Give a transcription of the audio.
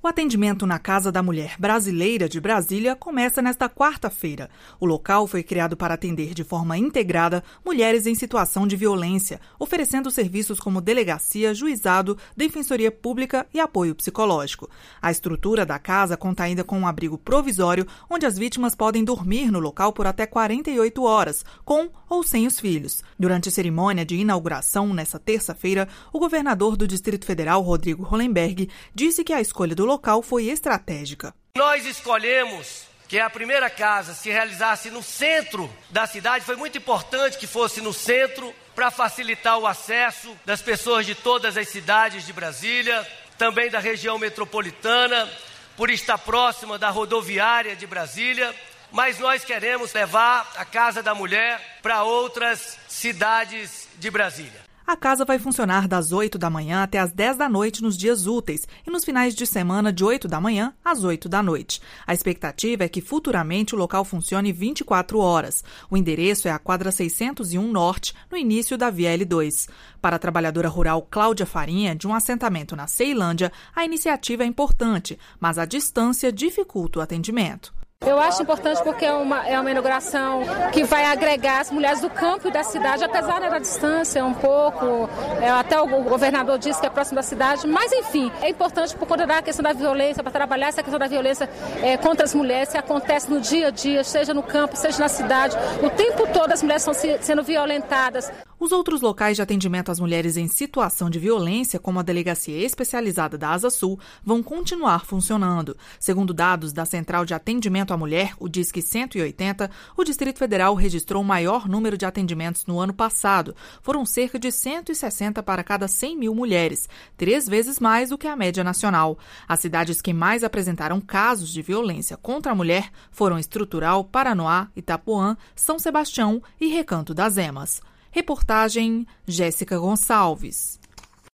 O atendimento na Casa da Mulher Brasileira de Brasília começa nesta quarta-feira. O local foi criado para atender de forma integrada mulheres em situação de violência, oferecendo serviços como delegacia, juizado, defensoria pública e apoio psicológico. A estrutura da casa conta ainda com um abrigo provisório, onde as vítimas podem dormir no local por até 48 horas, com ou sem os filhos. Durante a cerimônia de inauguração, nesta terça-feira, o governador do Distrito Federal, Rodrigo Hollenberg, disse que a escolha do local foi estratégica. Nós escolhemos que a primeira casa se realizasse no centro da cidade. Foi muito importante que fosse no centro para facilitar o acesso das pessoas de todas as cidades de Brasília, também da região metropolitana, por estar próxima da rodoviária de Brasília. Mas nós queremos levar a Casa da Mulher para outras cidades de Brasília. A casa vai funcionar das 8 da manhã até as 10 da noite nos dias úteis e nos finais de semana de 8 da manhã às 8 da noite. A expectativa é que futuramente o local funcione 24 horas. O endereço é a quadra 601 Norte, no início da Via L2. Para a trabalhadora rural Cláudia Farinha, de um assentamento na Ceilândia, a iniciativa é importante, mas a distância dificulta o atendimento. Eu acho importante porque é uma inauguração que vai agregar as mulheres do campo e da cidade, apesar da distância um pouco, até o governador disse que é próximo da cidade, mas enfim, é importante por conta da questão da violência, para trabalhar essa questão da violência contra as mulheres, que acontece no dia a dia, seja no campo, seja na cidade, o tempo todo as mulheres estão sendo violentadas. Os outros locais de atendimento às mulheres em situação de violência, como a Delegacia Especializada da Asa Sul, vão continuar funcionando. Segundo dados da Central de Atendimento à Mulher, o Disque 180, o Distrito Federal registrou o maior número de atendimentos no ano passado. Foram cerca de 160 para cada 100 mil mulheres, 3 vezes mais do que a média nacional. As cidades que mais apresentaram casos de violência contra a mulher foram Estrutural, Paranoá, Itapuã, São Sebastião e Recanto das Emas. Reportagem Jéssica Gonçalves.